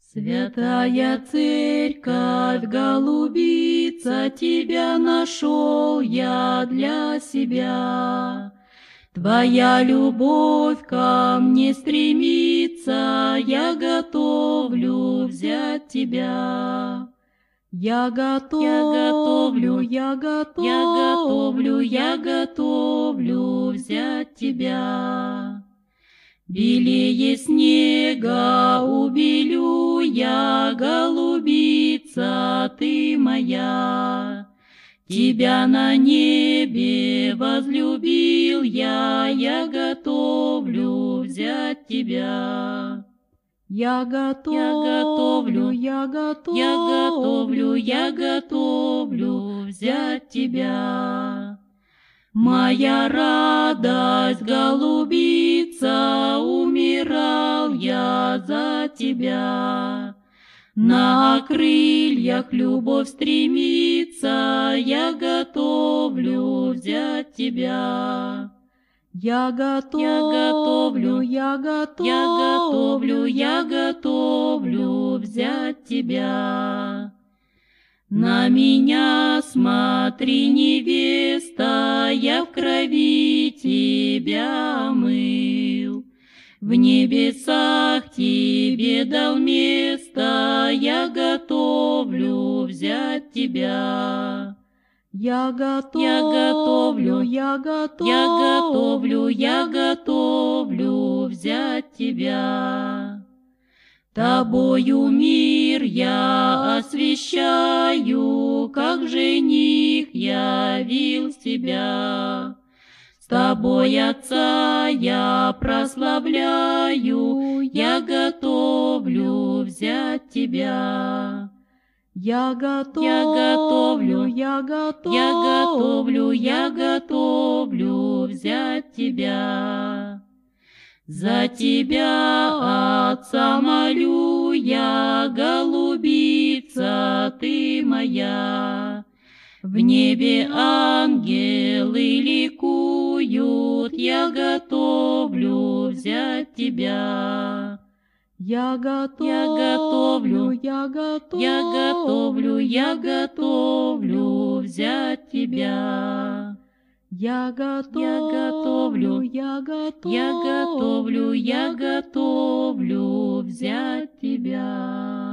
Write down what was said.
Святая Церковь, голубица, тебя нашел я для себя. Твоя любовь ко мне стремится, я готовлю взять тебя. Я готовлю взять тебя. Белее снега убелю я, голубица, ты моя. Тебя на небе возлюбил я готовлю взять тебя. Я готовлю взять тебя. Моя радость, голубица, умирал я за тебя. На крыльях любовь стремится, я готовлю взять тебя. Я готовлю взять тебя. На меня смотри, невеста, я в крови тебя омыл. В небесах тебе дал место, я готовлю взять тебя. Я готовлю взять тебя. Тобою мир я освещаю, как жених явил тебя. С тобой Отца я прославляю, я готовлю взять тебя. Я готовлю взять тебя. За тебя, Отца, молю я, голубица, ты моя. В небе ангелы ликуют, я готовлю взять тебя. Я готовлю взять тебя. Я готовлю взять тебя.